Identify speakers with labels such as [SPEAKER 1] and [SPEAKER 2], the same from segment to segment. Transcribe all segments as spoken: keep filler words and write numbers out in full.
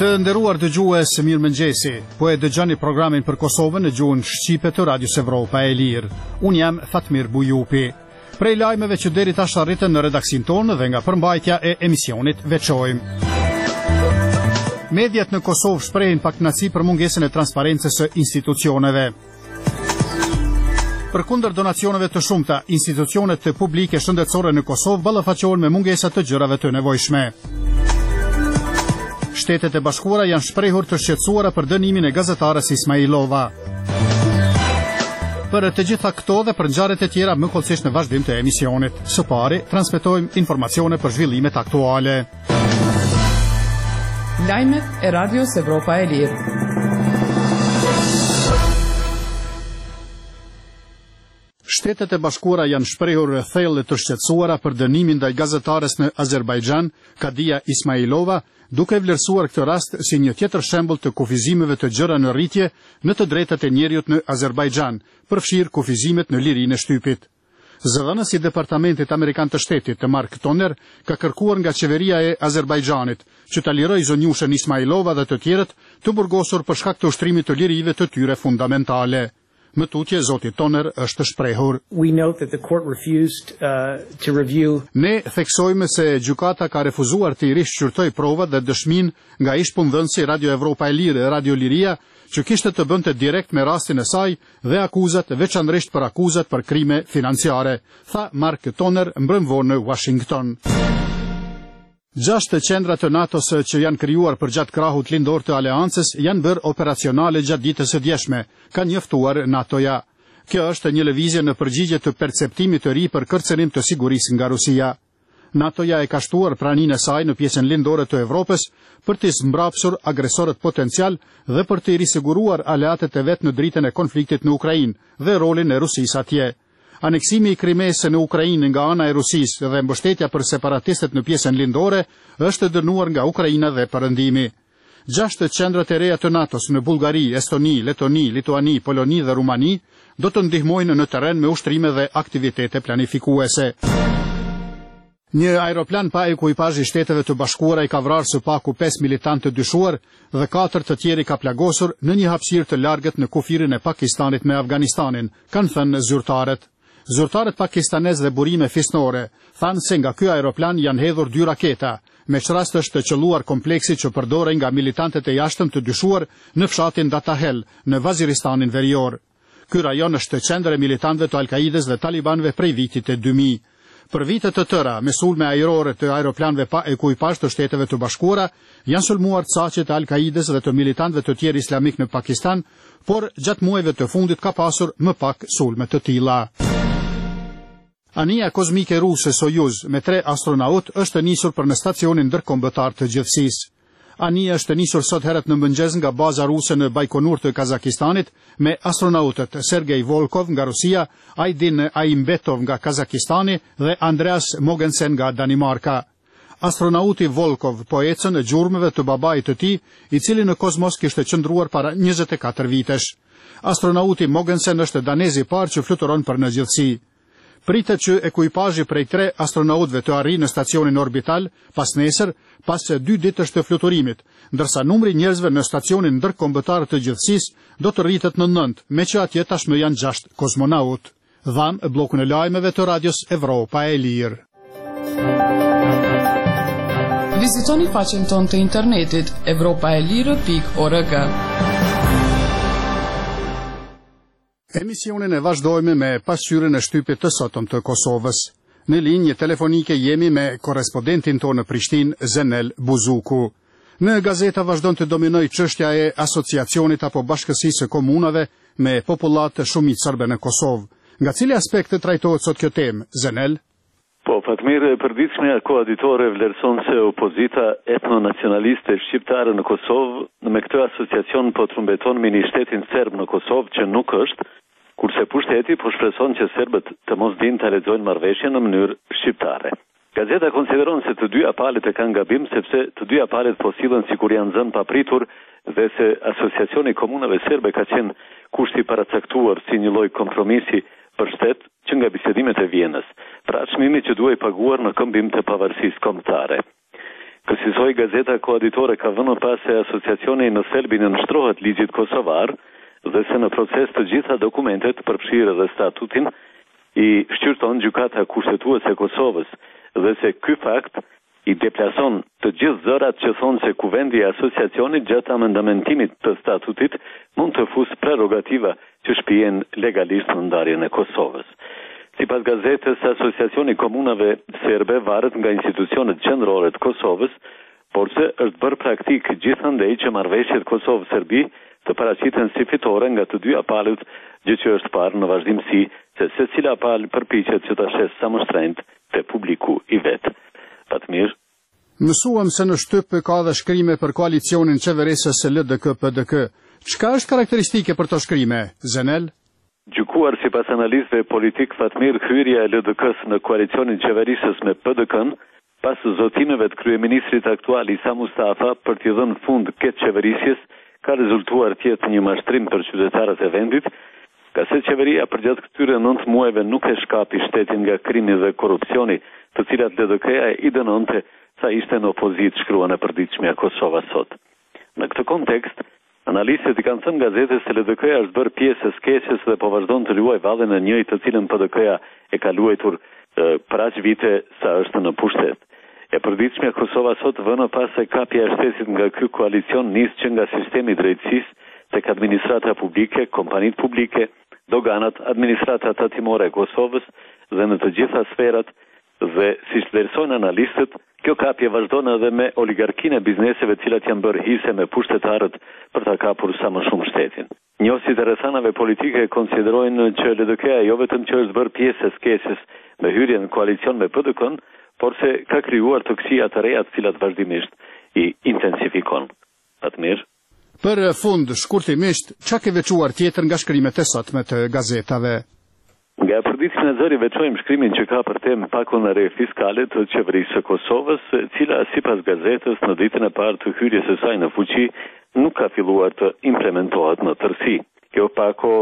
[SPEAKER 1] Të nderuar dëgjues, mirëmëngjesi. Po e dëgjoni programin për Kosovën në gjuhën shqipe të Radios Evropa e Lirë. Unë jam Fatmir Bujupi. Prej lajmeve që deri tash arritën në redaksin tonë dhe nga përmbajtja e emisionit veçojmë. Mediat në Kosovë shprehin pakënaqësi për mungesën e transparencës së institucioneve. Përkundër donacioneve të shumta, institucionet publike shëndetësore në Kosovë ballafaqohen me mungesa të gjërave të nevojshme. Shtetet e Bashkuara janë shprehur të shqetësuara për dënimin e gazetares Ismailova. Për të gjitha këto dhe për ngjarjet e tjera më kollësisht në vazhdim të emisionit. Së pari, transmetojmë informacione për zhvillimet aktuale.
[SPEAKER 2] Lajmet e Radios Evropa e Lirë.
[SPEAKER 1] Shtetet e Bashkuara janë shprehur thellë të shqetësuara për dënimin ndaj gazetares në Azerbajxhan, Kadia Ismailova, duke vlerësuar këtë rast si një tjetër shembull të kufizimeve të gjëra në rritje në të drejtat e njerëzit në Azerbajxhan, përfshirë kufizimet në lirinë e shtypit. Zëdhënësi i Departamentit Amerikan të Shtetit, të Mark Toner, ka kërkuar nga qeveria e Azerbajxhanit që ta lirojë zonjushën Ismailova dhe të tjerët të burgosur për shkak të ushtrimit të lirive të tyre fundamentale. Më tutje, zoti Toner është shprehur.
[SPEAKER 3] We note that the court refused uh, to review.
[SPEAKER 1] Ne theksojmë se gjykata ka refuzuar të i rishqyrtoj provat dhe dëshmin nga ish punëdhënësi Radio Evropa e Lirë, Radio Liria, që kishte të bënte direkt me rastin e saj dhe akuzat, veçanërisht për akuzat për krime financiare, tha Mark Toner mbrëmvor në Washington. Gjashtë qendra të NATO-s që janë krijuar për gjatë krahut lindor të aleancës janë bërë operacionale gjatë ditës së djeshme, ka njoftuar NATO-ja. Kjo është një lëvizje në përgjigje të perceptimit të ri për kërcënim të sigurisë nga Rusia. NATO-ja e ka shtuar praninë e saj në pjesën lindore të Evropës për të mbrapsur agresorët potencial dhe për të risiguruar aleatët e vet në dritën e konfliktit në Ukrainë dhe rolin e Rusisë atje. Aneksimi i Krimesë në Ukrainë nga ana e Rusisë dhe mbështetja për separatistët në pjesën lindore është dënuar nga Ukraina dhe Perëndimi. Gjashtë qendrat e reja të NATO-s në Bullgari, Estoni, Letoni, Lituani, Poloni dhe Rumani do të ndihmojnë në terren me ushtrime dhe aktivitete planifikuese. Një aeroplan pa ekuipazh i Shteteve të Bashkuara i ka vrarë së paku pesë militantë të dyshuar dhe katër të tjerë ka plagosur në një hapësirë të largët në kufirin e Pakistanit me Afganistanin, kanë thënë zyrtarët. Zyrtarët pakistanez dhe burime fisnore thanë se nga ky aeroplan janë hedhur dy raketa, me çrast është të qelluar kompleksi që përdoren nga militantët e jashtëm të dyshuar në fshatin Datahel, në Vaziristanin Verior. Ky rajon është qendër e militantëve të Al-Kaides dhe talibanëve prej vitit e dy mijë. Për vite të tëra, me sulme ajrore të aeroplanëve pa ekuipazh të Shteteve të Bashkuara, janë sulmuar saqet e Al-Kaides dhe të militantëve të tjerë islamik në Pakistan, por gjatë muajve të fundit ka pasur më pak sulme të tilla. Anija kozmike ruse Soyuz me tre astronaut është nisur për në stacionin ndërkombëtar të gjithësisë. Anija është nisur sot herët në mëngjes nga baza ruse në Baikonur të Kazakistanit me astronautët Sergej Volkov nga Rusia, Aydin Aimbetov nga Kazakistani dhe Andreas Mogensen nga Danimarka. Astronauti Volkov po ecën në gjurmëve të babait të tij, i cili në kozmos kishte qëndruar para njëzet e katër vitesh. Astronauti Mogensen është danezi i parë që fluturon për në gjithësi. Pritet që ekuipazhi prej tre astronautëve të arrijë në stacionin orbital pas nesër, pas dy ditësh të fluturimit, ndërsa numri njerëzve në stacionin ndërkombëtar të gjithësisë do të rritet në nëntë, me që atje tashmë janë gjashtë kozmonaut. Dham bllokun e lajmeve të Radios Evropa e Lirë.
[SPEAKER 2] Vizitoni faqen tonë të internetit evropaelire pikë org.
[SPEAKER 1] Emisionin e vazhdojmë me pasqyrën e shtypit të sotëm të Kosovës. Në linjë telefonike jemi me korespondentin tonë në Prishtinë, Zenel Buzuku. Në gazeta vazhdon të dominoj çështja e asociacionit apo bashkësisë së komunave me popullat shumicë serbe në Kosovë. Nga cili aspekt trajtohet sot kjo temë, Zenel?
[SPEAKER 4] Po, Fatmir, e përditshmja koaditore vlerëson se opozita etnonacionaliste shqiptare në Kosovë me këtë asociacion po trumbeton mini shtetin serb në Kosovë që nuk është, kurse pushteti po shpreson që serbët të mos dinë të lexojnë marrëveshjen në mënyrë shqiptare. Gazeta konsideron se të dyja palët e kanë gabim sepse të dyja palët po sillen sikur janë zënë papritur dhe se asociacioni i komunave serbe ka qenë kushti paracaktuar si një lloj kompromisi për shtet që nga bisedimet e Vienës, pra çmimi që duhej paguar në këmbim të pavarësisë kombëtare. Kësisoj Gazeta Koaditore ka vënë pas se asociacioni në thelbin e nështrohet ligjit kosovar dhe se në proces të gjitha dokumentet përfshirë dhe statutin i shqyrton gjykata kushtetuese e Kosovës dhe se ky fakt i deplason të gjithë zërat që thonë se kuvendi e asociacionit gjatë amendamentimit të statutit mund të fusë prerogativa që shpijen legalisht në ndarjen e Kosovës. Sipas gazetës, Asociacioni Komunave Serbe varet nga institucionet qendrore të Kosovës, por se është bërë praktik gjithandej që marrëveshjet Kosovë-Serbi të paraqiten si fitore nga të dy palët, gjë që është parë në vazhdimsi se secila palë përpiqet që ta shes sa më shtrenjtë te publiku i vet. Fatmir.
[SPEAKER 1] Mësuam se në shtyp ka dhe shkrime për koalicionin qeverisës L D K P D K. Çka është karakteristike për to shkrime, Zenel?
[SPEAKER 4] Gjykuar si pas analistëve politik Fatmir, hyrja e L D K-s në koalicionin qeverisës me P D K-n, pas zotimeve të kryeministrit aktual Isa Mustafa për t'i dhënë fund këtë qeverisjes, ka rezultuar tjetë një mashtrim për qytetarët e vendit, ka se qeveria përgjatë këtyre nëntë muajve nuk e shkapi shtetin nga krimi dhe korupcioni, të cilat L D K-ja i dënonte sa ishte në opozit, shkruan e përditshmja Kosova sot. Në këtë kontekst, analistët i kanë thënë gazetës se L D K-ja është bërë pjesë e skeqes dhe po vazhdon të luajë vallën e njëjtë të cilën P D K-ja e ka luajtur për aq vite sa është në pushtet. E përditshmja Kosova sot vënë pas se kapja e shtetit nga ky koalicion nis që nga sistemi i drejtësisë tek administrata publike, kompanitë publike, doganat, administrata tatimore e Kosovës dhe në të gjitha sferat dhe siç vlerësojnë analistët, kjo kapje vazhdon edhe me oligarkinë e bizneseve të cilat janë bërë hise me pushtetarët për ta kapur sa më shumë shtetin. Njohësit e rrethanave politike konsiderojnë që L D K-ja jo vetëm që është bërë pjesë e skeqes me hyrjen në koalicion me P D K-n, por se ka krijuar toksija të reja të cilat vazhdimisht i intensifikon. Fatmir.
[SPEAKER 1] Për fund, shkurtimisht, çka ke veçuar tjetër nga shkrimet e sotme të gazetave?
[SPEAKER 4] Nga e përditshmja e zëri veçojmë shkrimin që ka për temë pakon e re fiskale të qeverisë së Kosovës, cila sipas gazetës në ditën e parë të hyrjes së saj në fuqi nuk ka filluar të implementohet në tërësi. Kjo pako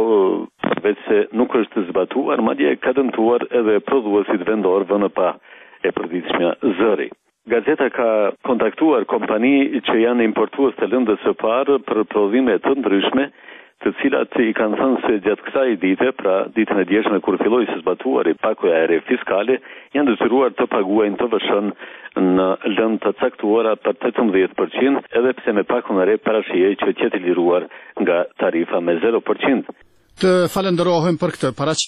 [SPEAKER 4] veç se nuk është zbatuar, madje ka dëmtuar edhe prodhuesit vendor vënë pa e përditshmja zëri. Gazeta ka kontaktuar kompani që janë importues të lëndës së parë për prodhime të ndryshme, të cilat i kanë thënë se gjatë kësaj dite, pra ditën e djeshme kur filloi së zbatuari pakoja e re fiskale, janë detyruar të paguajnë T V S-n në lëndë të caktuara për tetëmbëdhjetë përqind, edhe pse me pakon e re parashihej që të jetë liruar nga tarifa me zero përqind.
[SPEAKER 1] Të falenderohem për këtë paraqitje.